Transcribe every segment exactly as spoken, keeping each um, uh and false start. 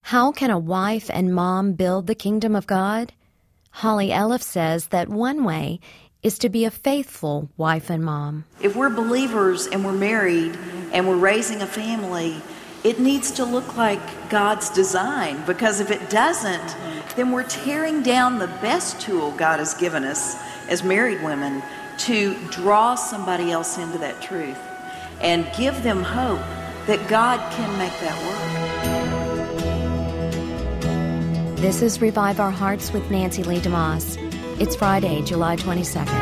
How can a wife and mom build the kingdom of God? Holly Elliff says that one way is to be a faithful wife and mom. If we're believers and we're married and we're raising a family, it needs to look like God's design, because if it doesn't, then we're tearing down the best tool God has given us as married women to draw somebody else into that truth and give them hope that God can make that work. This is Revive Our Hearts with Nancy Lee DeMoss. It's Friday, July twenty-second.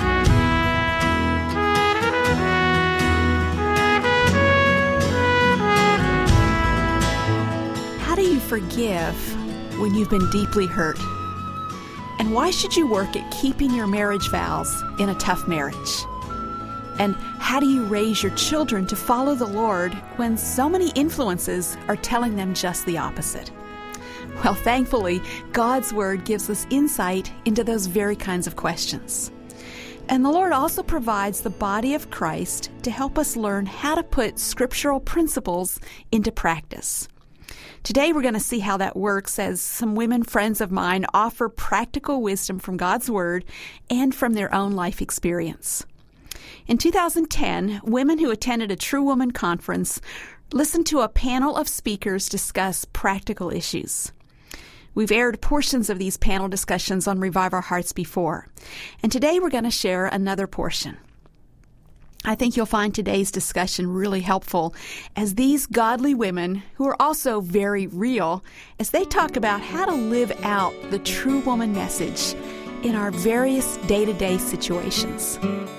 How do you forgive when you've been deeply hurt? And why should you work at keeping your marriage vows in a tough marriage? And how do you raise your children to follow the Lord when so many influences are telling them just the opposite? Well, thankfully, God's Word gives us insight into those very kinds of questions. And the Lord also provides the body of Christ to help us learn how to put scriptural principles into practice. Today we're going to see how that works as some women friends of mine offer practical wisdom from God's Word and from their own life experience. In two thousand ten, women who attended a True Woman conference listened to a panel of speakers discuss practical issues. We've aired portions of these panel discussions on Revive Our Hearts before, and today we're going to share another portion. I think you'll find today's discussion really helpful as these godly women, who are also very real, as they talk about how to live out the true woman message in our various day-to-day situations.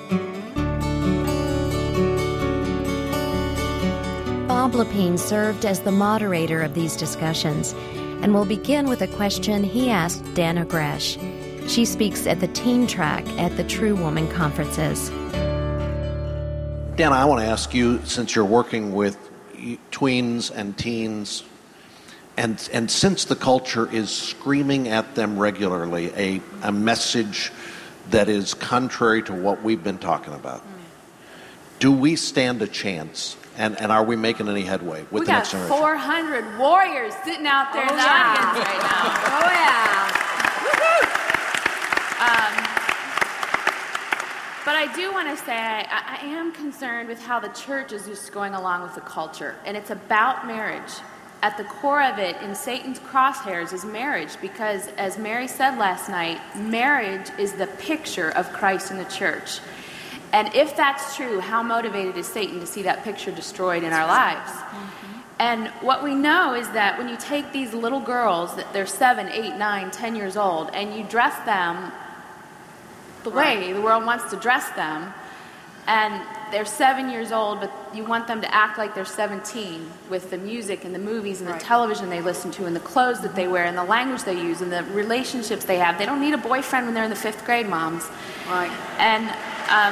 Bob Lepine served as the moderator of these discussions, and we'll begin with a question he asked Dana Gresh. She speaks at the teen track at the True Woman conferences. Dana, I want to ask you, since you're working with tweens and teens, and and since the culture is screaming at them regularly a, a message that is contrary to what we've been talking about, do we stand a chance? And, and are we making any headway with we the next generation? We got four hundred warriors sitting out there oh, in the yeah. audience right now. Oh, yeah. um, but I do want to say I, I am concerned with how the church is just going along with the culture. And it's about marriage. At the core of it, in Satan's crosshairs, is marriage. Because, as Mary said last night, marriage is the picture of Christ in the church. And if that's true, how motivated is Satan to see that picture destroyed in our lives? Mm-hmm. And what we know is that when you take these little girls, that they're seven, eight, nine, ten years old, and you dress them the right. way the world wants to dress them, and they're seven years old, but you want them to act like they're seventeen with the music and the movies and the right. television they listen to and the clothes that they wear and the language they use and the relationships they have. They don't need a boyfriend when they're in the fifth grade, moms. Right. And um,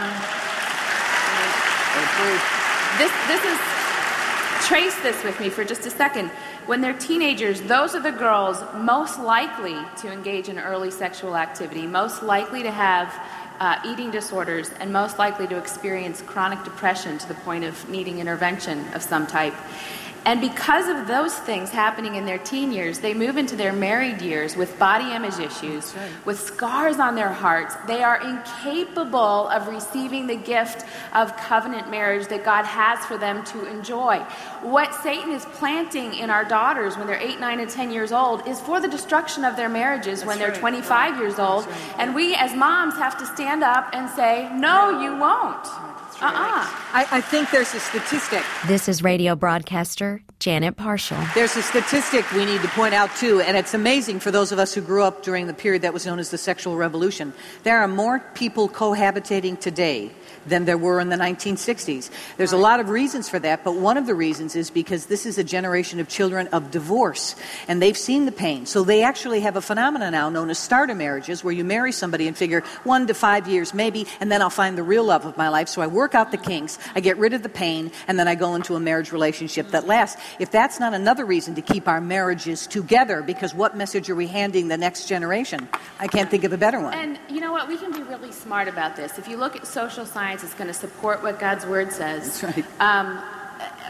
this, this is, trace this with me for just a second. When they're teenagers, those are the girls most likely to engage in early sexual activity, most likely to have uh, eating disorders, and most likely to experience chronic depression to the point of needing intervention of some type. And because of those things happening in their teen years, they move into their married years with body image issues, right. with scars on their hearts. They are incapable of receiving the gift of covenant marriage that God has for them to enjoy. What Satan is planting in our daughters when they're eight, nine, and ten years old is for the destruction of their marriages That's when they're right. twenty-five right. years old. Right. And we as moms have to stand up and say, no, you won't. Uh-uh. I, I think there's a statistic. This is radio broadcaster Janet Parshall. There's a statistic we need to point out, too, and it's amazing for those of us who grew up during the period that was known as the sexual revolution. There are more people cohabitating today than there were in the nineteen sixties. There's a lot of reasons for that, but one of the reasons is because this is a generation of children of divorce, and they've seen the pain. So they actually have a phenomenon now known as starter marriages, where you marry somebody and figure one to five years maybe, and then I'll find the real love of my life. So I work out the kinks, I get rid of the pain, and then I go into a marriage relationship that lasts. If that's not another reason to keep our marriages together, because what message are we handing the next generation? I can't think of a better one. And you know what? We can be really smart about this. If you look at social science, it's going to support what God's Word says. That's right. Um,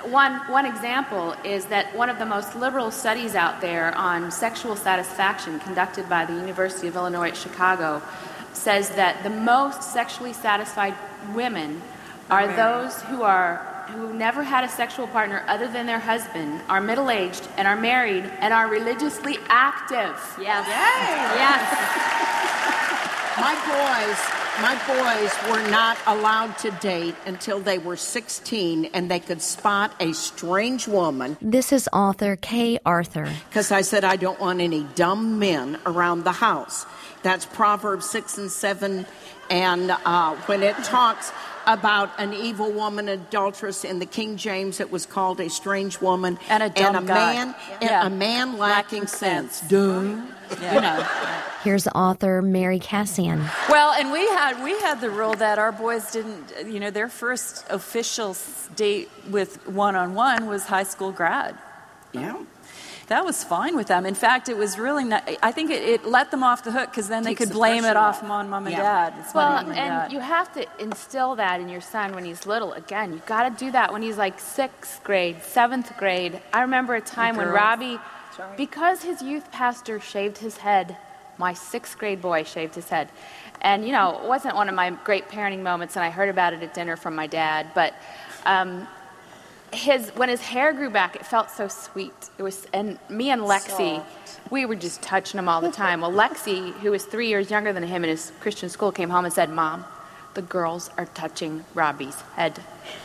one, one example is that one of the most liberal studies out there on sexual satisfaction conducted by the University of Illinois at Chicago says that the most sexually satisfied women are those who are who never had a sexual partner other than their husband, are middle-aged, and are married, and are religiously active. Yes. Yay. Yes. My boys, my boys were not allowed to date until they were sixteen, and they could spot a strange woman. This is author Kay Arthur. Because I said I don't want any dumb men around the house. That's Proverbs six and seven, and uh, when it talks about an evil woman, adulteress, in the King James it was called a strange woman, and a dumb and a guy. man, Yeah. and a man lacking, lacking sense. sense. Duh. Yeah. You know. Here's author Mary Cassian. Well, and we had we had the rule that our boys didn't, you know, their first official date with one-on-one was high school grad. Yeah. That was fine with them. In fact, it was really not, I think it, it let them off the hook because then they Takes could the blame it pressure off off. on mom and Yeah. dad. It's Well, mom and dad. you have to instill that in your son when he's little. Again, you've got to do that when he's like sixth grade, seventh grade. I remember a time when girls. Robbie, because his youth pastor shaved his head, my sixth grade boy shaved his head. And, you know, it wasn't one of my great parenting moments, and I heard about it at dinner from my dad, but um, his when his hair grew back, it felt so sweet. It was, and me and Lexi, we were just touching him all the time. Well, Lexi, who was three years younger than him in his Christian school, came home and said, "Mom, the girls are touching Robbie's head."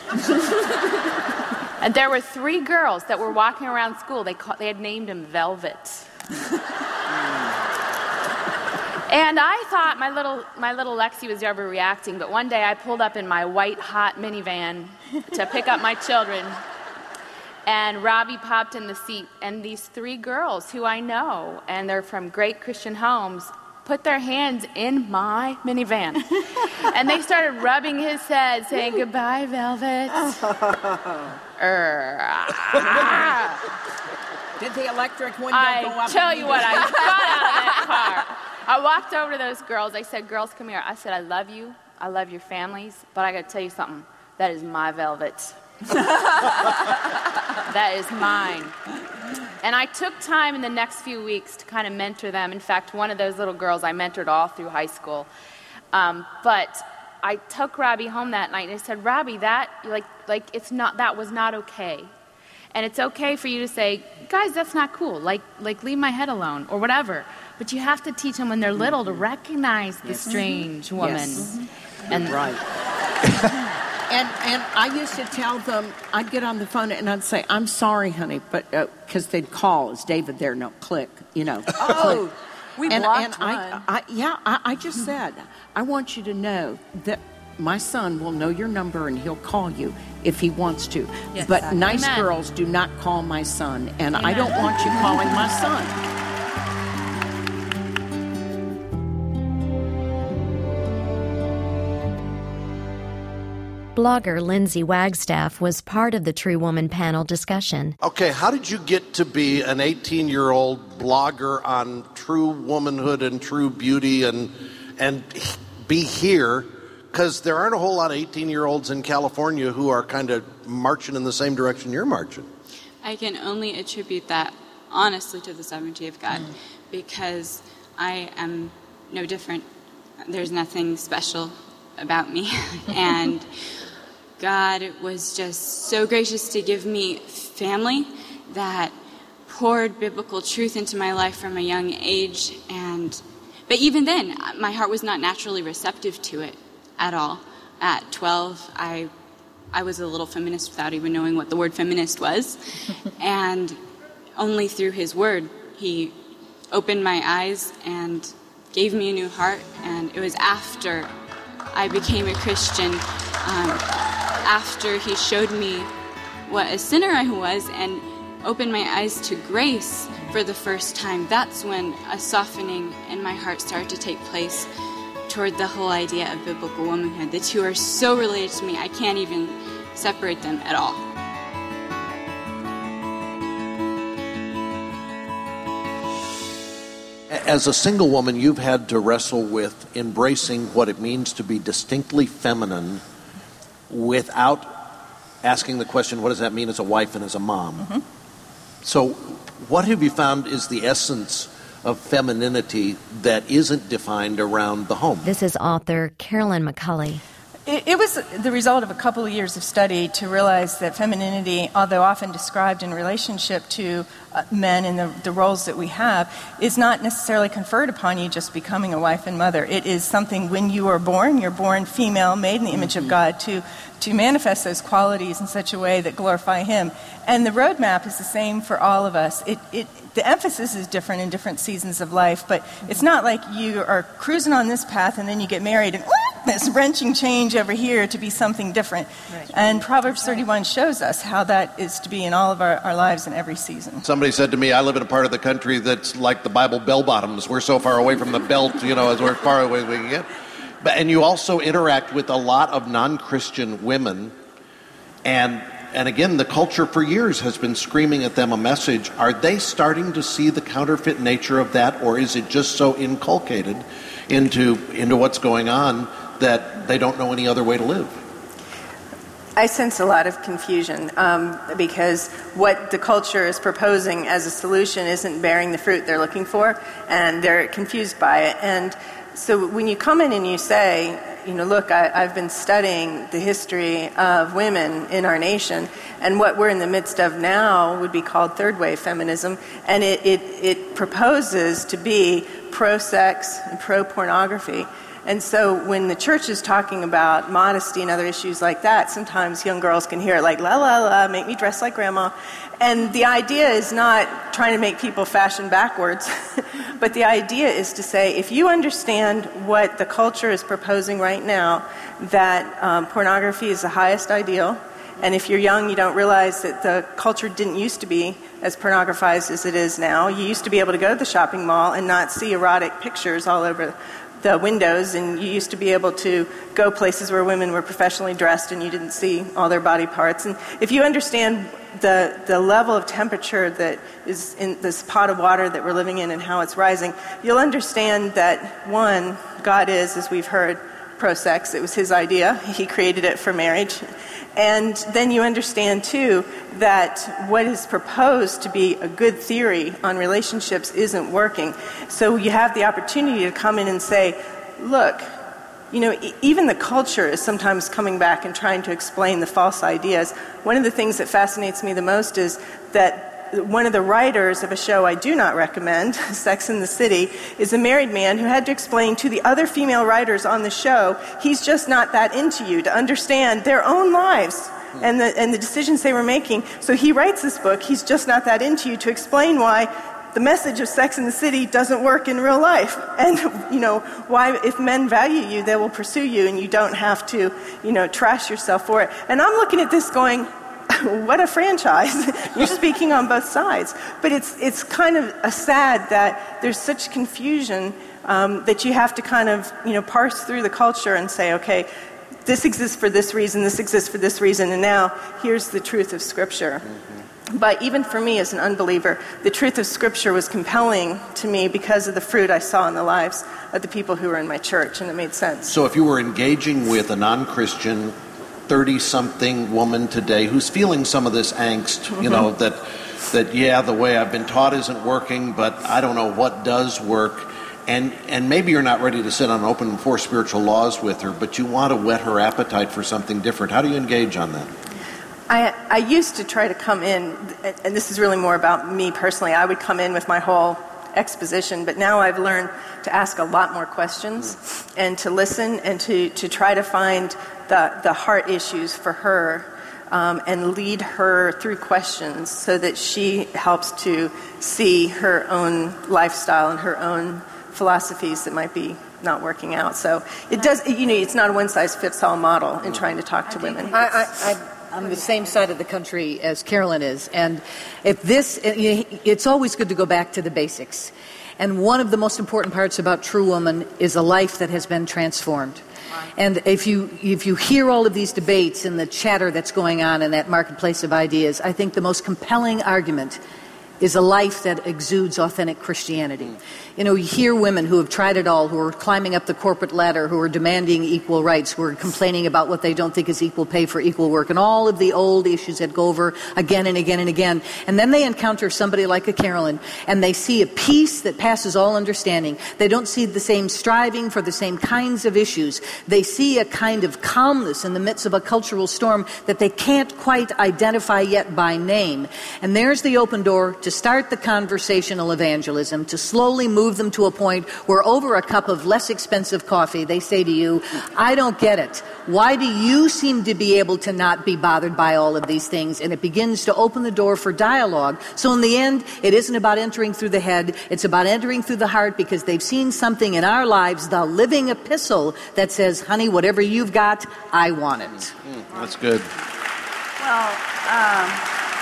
And there were three girls that were walking around school. They call, they had named him Velvet. And I thought my little my little Lexi was overreacting, but one day I pulled up in my white hot minivan to pick up my children, and Robbie popped in the seat, and these three girls who I know, and they're from great Christian homes, put their hands in my minivan. And they started rubbing his head, saying, "Goodbye, Velvet." er, ah. Did the electric window I go up? tell you what, I got out of that car. I walked over to those girls. I said, "Girls, come here." I said, "I love you. I love your families. But I got to tell you something. That is my Velvet. That is mine." And I took time in the next few weeks to kind of mentor them. In fact, one of those little girls I mentored all through high school. Um, but I took Robbie home that night and I said, "Robbie, that like like it's not that was not okay. And it's okay for you to say, guys, that's not cool. Like like leave my head alone or whatever. But you have to teach them when they're little to recognize the Yes. strange woman." Yes. And Right. And and I used to tell them, I'd get on the phone and I'd say, "I'm sorry, honey," but because uh, they'd call, "Is David there?" No, click, you know. Oh, click. we and, blocked and I, one. I, yeah, I, I just said, I want you to know that my son will know your number and he'll call you if he wants to. Yes. But nice Amen. girls do not call my son, and I Amen. don't want you calling my son. Blogger Lindsay Wagstaff was part of the True Woman panel discussion. Okay, how did you get to be an eighteen-year-old blogger on true womanhood and true beauty and and be here? Because there aren't a whole lot of eighteen-year-olds in California who are kind of marching in the same direction you're marching. I can only attribute that honestly to the sovereignty of God, because I am no different. There's nothing special about me. And God was just so gracious to give me family that poured biblical truth into my life from a young age. And but even then, my heart was not naturally receptive to it at all. At twelve, I I was a little feminist without even knowing what the word feminist was. And only through his word, he opened my eyes and gave me a new heart. And it was after I became a Christian, um, after he showed me what a sinner I was and opened my eyes to grace for the first time. That's when a softening in my heart started to take place toward the whole idea of biblical womanhood. The two are so related to me, I can't even separate them at all. As a single woman, you've had to wrestle with embracing what it means to be distinctly feminine without asking the question, what does that mean as a wife and as a mom? Mm-hmm. So what have you found is the essence of femininity that isn't defined around the home? This is author Carolyn McCulley. It, it was the result of a couple of years of study to realize that femininity, although often described in relationship to uh, men and the, the roles that we have, is not necessarily conferred upon you just becoming a wife and mother. It is something when you are born, you're born female, made in the image mm-hmm. of God, to to manifest those qualities in such a way that glorify Him. And the roadmap is the same for all of us. It, it, the emphasis is different in different seasons of life, but it's not like you are cruising on this path and then you get married and this wrenching change over here to be something different. Right. And Proverbs thirty-one shows us how that is to be in all of our, our lives in every season. Somebody said to me, I live in a part of the country that's like the Bible bell bottoms. We're so far away from the belt, you know, as we're far away as we can get. But, and you also interact with a lot of non-Christian women, and and again, the culture for years has been screaming at them a message. Are they starting to see the counterfeit nature of that, or is it just so inculcated into into what's going on that they don't know any other way to live? I sense a lot of confusion um, because what the culture is proposing as a solution isn't bearing the fruit they're looking for, and they're confused by it. And so when you come in and you say, you know, look, I, I've been studying the history of women in our nation, and what we're in the midst of now would be called third wave feminism, and it, it, it proposes to be pro-sex and pro-pornography. And so when the church is talking about modesty and other issues like that, sometimes young girls can hear it like, la, la, la, make me dress like grandma. And the idea is not trying to make people fashion backwards, but the idea is to say, if you understand what the culture is proposing right now, that um, pornography is the highest ideal, and if you're young, you don't realize that the culture didn't used to be as pornographized as it is now. You used to be able to go to the shopping mall and not see erotic pictures all over the windows, and you used to be able to go places where women were professionally dressed and you didn't see all their body parts. And if you understand the the level of temperature that is in this pot of water that we're living in and how it's rising, you'll understand that, one, God is, as we've heard, pro-sex. It was His idea. He created it for marriage. And then you understand, too, that what is proposed to be a good theory on relationships isn't working. So you have the opportunity to come in and say, look, you know, e- even the culture is sometimes coming back and trying to explain the false ideas. One of the things that fascinates me the most is that one of the writers of a show I do not recommend, Sex and the City, is a married man who had to explain to the other female writers on the show, he's just not that into you, to understand their own lives and the and the decisions they were making. So he writes this book, He's Just Not That Into You, to explain why the message of Sex and the City doesn't work in real life. And, you know, why, if men value you, they will pursue you and you don't have to, you know, trash yourself for it. And I'm looking at this going, what a franchise. You're speaking on both sides. But it's it's kind of a sad that there's such confusion um, that you have to kind of, you know, parse through the culture and say, okay, this exists for this reason, this exists for this reason, and now here's the truth of Scripture. Mm-hmm. But even for me as an unbeliever, the truth of Scripture was compelling to me because of the fruit I saw in the lives of the people who were in my church, and it made sense. So if you were engaging with a non-Christian thirty-something woman today who's feeling some of this angst, mm-hmm. you know, that, that, yeah, the way I've been taught isn't working, but I don't know what does work, and and maybe you're not ready to sit on open four spiritual laws with her, but you want to whet her appetite for something different. How do you engage on that? I, I used to try to come in, and this is really more about me personally, I would come in with my whole exposition, but now I've learned to ask a lot more questions mm-hmm. and to listen and to, to try to find the, the heart issues for her um, and lead her through questions so that she helps to see her own lifestyle and her own philosophies that might be not working out. So it does, you know, it's not a one-size-fits-all model in trying to talk to women. I, I, I, I'm the same side of the country as Carolyn is, and if this, it's always good to go back to the basics. And one of the most important parts about True Woman is a life that has been transformed. And if you if you hear all of these debates and the chatter that's going on in that marketplace of ideas, I think the most compelling argument is a life that exudes authentic Christianity. You know, you hear women who have tried it all, who are climbing up the corporate ladder, who are demanding equal rights, who are complaining about what they don't think is equal pay for equal work, and all of the old issues that go over again and again and again. And then they encounter somebody like a Carolyn, and they see a peace that passes all understanding. They don't see the same striving for the same kinds of issues. They see a kind of calmness in the midst of a cultural storm that they can't quite identify yet by name. And there's the open door to start the conversational evangelism, to slowly move them to a point where over a cup of less expensive coffee, they say to you, I don't get it. Why do you seem to be able to not be bothered by all of these things? And it begins to open the door for dialogue. So in the end, it isn't about entering through the head. It's about entering through the heart, because they've seen something in our lives, the living epistle that says, honey, whatever you've got, I want it. Mm, that's good. Well, um,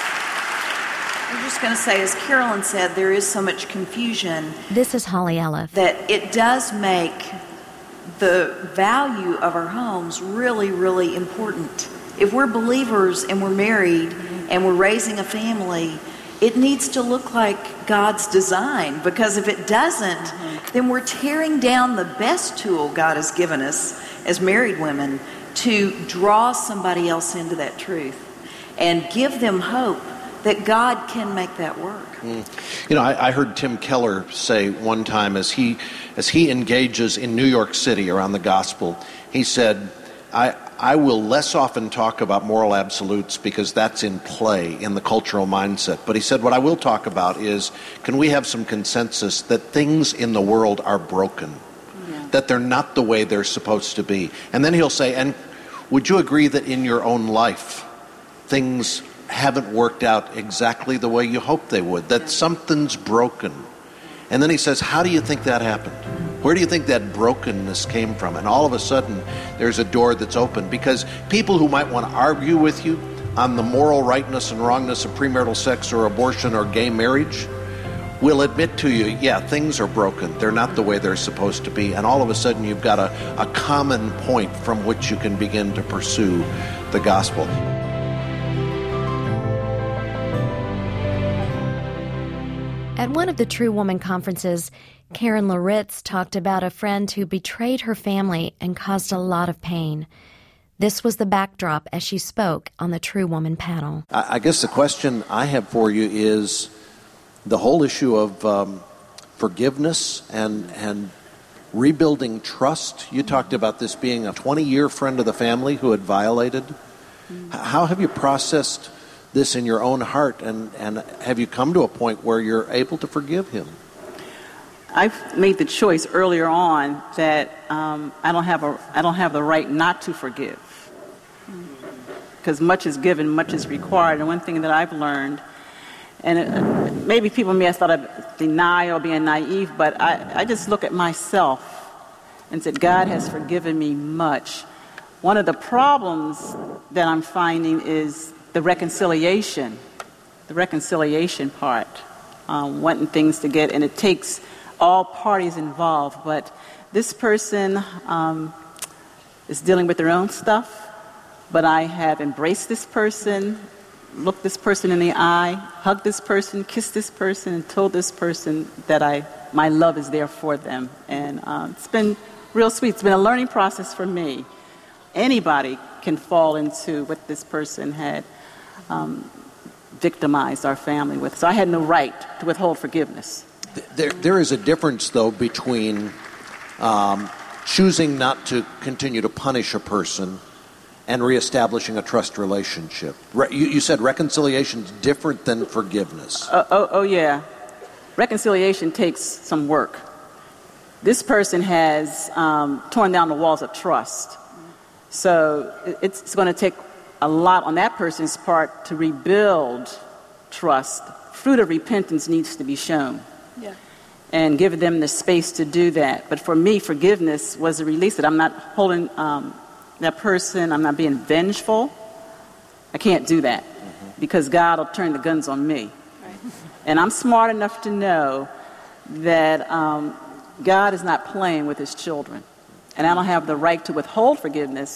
I'm just going to say, as Carolyn said, there is so much confusion. This is Holly Elliff. That it does make the value of our homes really, really important. If we're believers and we're married and we're raising a family, it needs to look like God's design, because if it doesn't, mm-hmm. then we're tearing down the best tool God has given us as married women to draw somebody else into that truth and give them hope that God can make that work. Mm. You know, I, I heard Tim Keller say one time, as he as he engages in New York City around the gospel, he said, I, I will less often talk about moral absolutes because that's in play in the cultural mindset. But he said, what I will talk about is, can we have some consensus that things in the world are broken, yeah. that they're not the way they're supposed to be? And then he'll say, and would you agree that in your own life, things haven't worked out exactly the way you hoped they would, that something's broken? And then he says, how do you think that happened? Where do you think that brokenness came from? And all of a sudden, there's a door that's open, because people who might want to argue with you on the moral rightness and wrongness of premarital sex or abortion or gay marriage will admit to you, yeah, things are broken. They're not the way they're supposed to be. And all of a sudden, you've got a, a common point from which you can begin to pursue the gospel. At one of the True Woman conferences, Karen Loritz talked about a friend who betrayed her family and caused a lot of pain. This was the backdrop as she spoke on the True Woman panel. I guess the question I have for you is the whole issue of um, forgiveness and and rebuilding trust. You talked about this being a twenty-year friend of the family who had violated. Mm-hmm. How have you processed this in your own heart, and, and have you come to a point where you're able to forgive him? I've made the choice earlier on that um, I don't have a I don't have the right not to forgive, because much is given, much is required. And one thing that I've learned, and it, maybe people may have thought of denial or being naive, but I, I just look at myself and said, God has forgiven me much. One of the problems that I'm finding is the reconciliation, the reconciliation part, um, wanting things to get, and it takes all parties involved. But this person um, is dealing with their own stuff, but I have embraced this person, looked this person in the eye, hugged this person, kissed this person, and told this person that I my love is there for them. And um, it's been real sweet. It's been a learning process for me. Anybody can fall into what this person had Um, victimized our family with. So I had no right to withhold forgiveness. There, there is a difference, though, between um, choosing not to continue to punish a person and reestablishing a trust relationship. Re- you, you said reconciliation is different than forgiveness. Uh, oh, oh, yeah. Reconciliation takes some work. This person has um, torn down the walls of trust. So it's, it's going to take a lot on that person's part to rebuild trust. Fruit of repentance needs to be shown. Yeah. And give them the space to do that. But for me, forgiveness was a release that I'm not holding um, that person, I'm not being vengeful. I can't do that, mm-hmm. because God will turn the guns on me. Right. And I'm smart enough to know that um, God is not playing with his children. And I don't have the right to withhold forgiveness.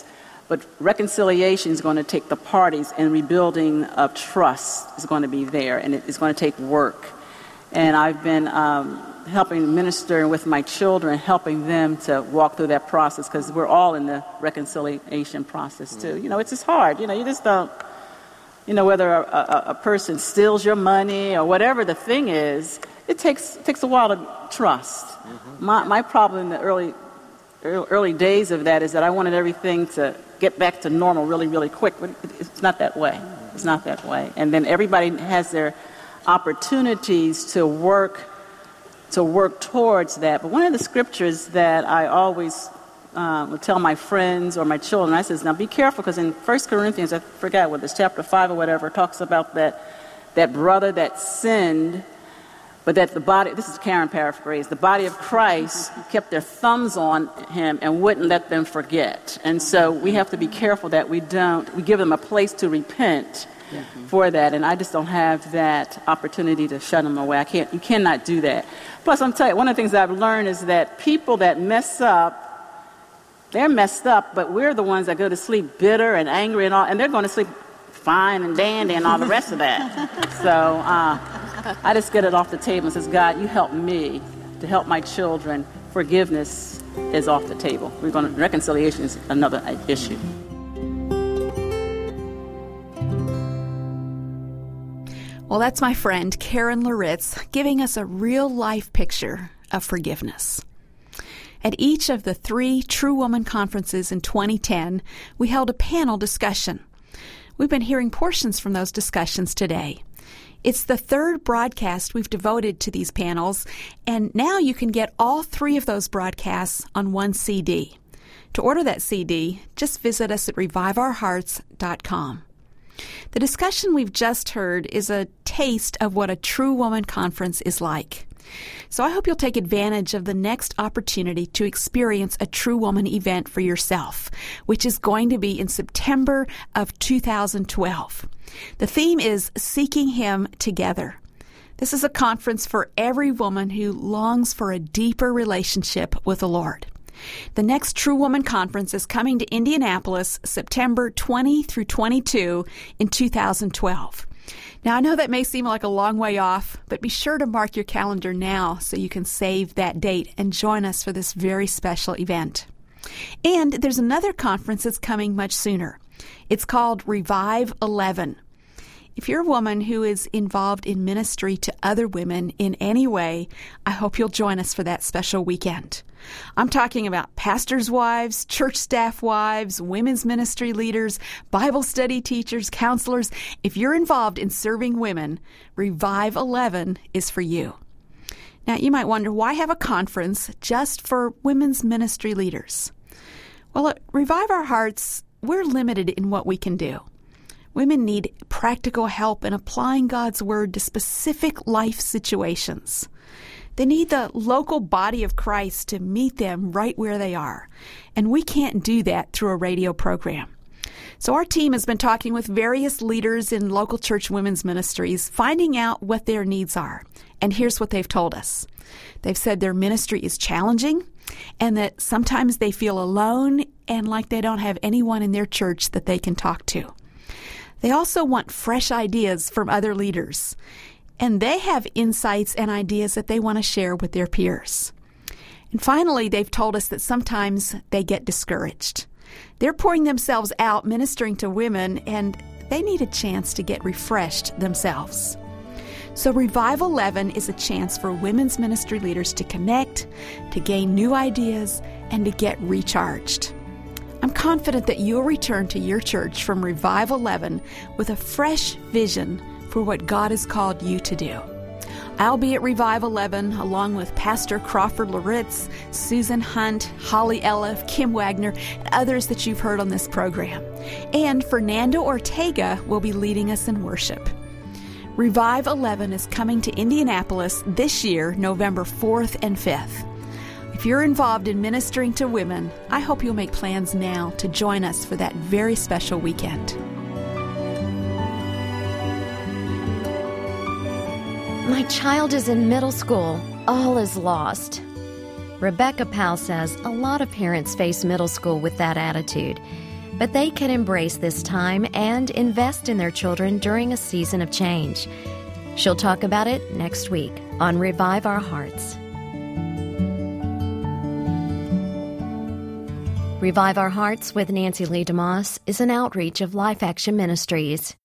But reconciliation is going to take the parties, and rebuilding of trust is going to be there, and it's going to take work. And I've been um, helping minister with my children, helping them to walk through that process, because we're all in the reconciliation process too. You know, it's just hard. You know, you just don't, you know, whether a, a, a person steals your money or whatever the thing is, it takes it takes a while to trust. Mm-hmm. My my problem in the early early days of that is that I wanted everything to get back to normal really, really quick. But it's not that way. It's not that way. And then everybody has their opportunities to work to work towards that. But one of the scriptures that I always uh, would tell my friends or my children, I says, now be careful, because in First Corinthians, I forgot what it's, chapter five or whatever, it talks about that that brother that sinned, but that the body, this is Karen paraphrase, the body of Christ kept their thumbs on him and wouldn't let them forget. And so we have to be careful that we don't, we give them a place to repent mm-hmm. for that. And I just don't have that opportunity to shut them away. I can't, you cannot do that. Plus, I'm telling you, one of the things that I've learned is that people that mess up, they're messed up, but we're the ones that go to sleep bitter and angry and all, and they're going to sleep fine and dandy and all the rest of that. So uh, I just get it off the table and says, God, you help me to help my children. Forgiveness is off the table. We're going to, reconciliation is another issue. Well, that's my friend Karen Loritz giving us a real-life picture of forgiveness. At each of the three True Woman conferences in twenty ten, we held a panel discussion. We've been hearing portions from those discussions today. It's the third broadcast we've devoted to these panels, and now you can get all three of those broadcasts on one C D. To order that C D, just visit us at revive our hearts dot com. The discussion we've just heard is a taste of what a True Woman conference is like. So I hope you'll take advantage of the next opportunity to experience a True Woman event for yourself, which is going to be in September of two thousand twelve. The theme is Seeking Him Together. This is a conference for every woman who longs for a deeper relationship with the Lord. The next True Woman Conference is coming to Indianapolis September twentieth through twenty-second in two thousand twelve. Now, I know that may seem like a long way off, but be sure to mark your calendar now so you can save that date and join us for this very special event. And there's another conference that's coming much sooner. It's called Revive eleven. If you're a woman who is involved in ministry to other women in any way, I hope you'll join us for that special weekend. I'm talking about pastors' wives, church staff wives, women's ministry leaders, Bible study teachers, counselors. If you're involved in serving women, Revive eleven is for you. Now, you might wonder, why have a conference just for women's ministry leaders? Well, at Revive Our Hearts, we're limited in what we can do. Women need practical help in applying God's Word to specific life situations. They need the local body of Christ to meet them right where they are. And we can't do that through a radio program. So our team has been talking with various leaders in local church women's ministries, finding out what their needs are. And here's what they've told us. They've said their ministry is challenging and that sometimes they feel alone and like they don't have anyone in their church that they can talk to. They also want fresh ideas from other leaders. And they have insights and ideas that they want to share with their peers. And finally, they've told us that sometimes they get discouraged. They're pouring themselves out ministering to women, and they need a chance to get refreshed themselves. So Revive eleven is a chance for women's ministry leaders to connect, to gain new ideas, and to get recharged. I'm confident that you'll return to your church from Revive eleven with a fresh vision for what God has called you to do. I'll be at Revive eleven along with Pastor Crawford Loritz, Susan Hunt, Holly Elliff, Kim Wagner, and others that you've heard on this program. And Fernando Ortega will be leading us in worship. Revive eleven is coming to Indianapolis this year, November fourth and fifth. If you're involved in ministering to women, I hope you'll make plans now to join us for that very special weekend. My child is in middle school. All is lost. Rebecca Powell says a lot of parents face middle school with that attitude. But they can embrace this time and invest in their children during a season of change. She'll talk about it next week on Revive Our Hearts. Revive Our Hearts with Nancy Lee DeMoss is an outreach of Life Action Ministries.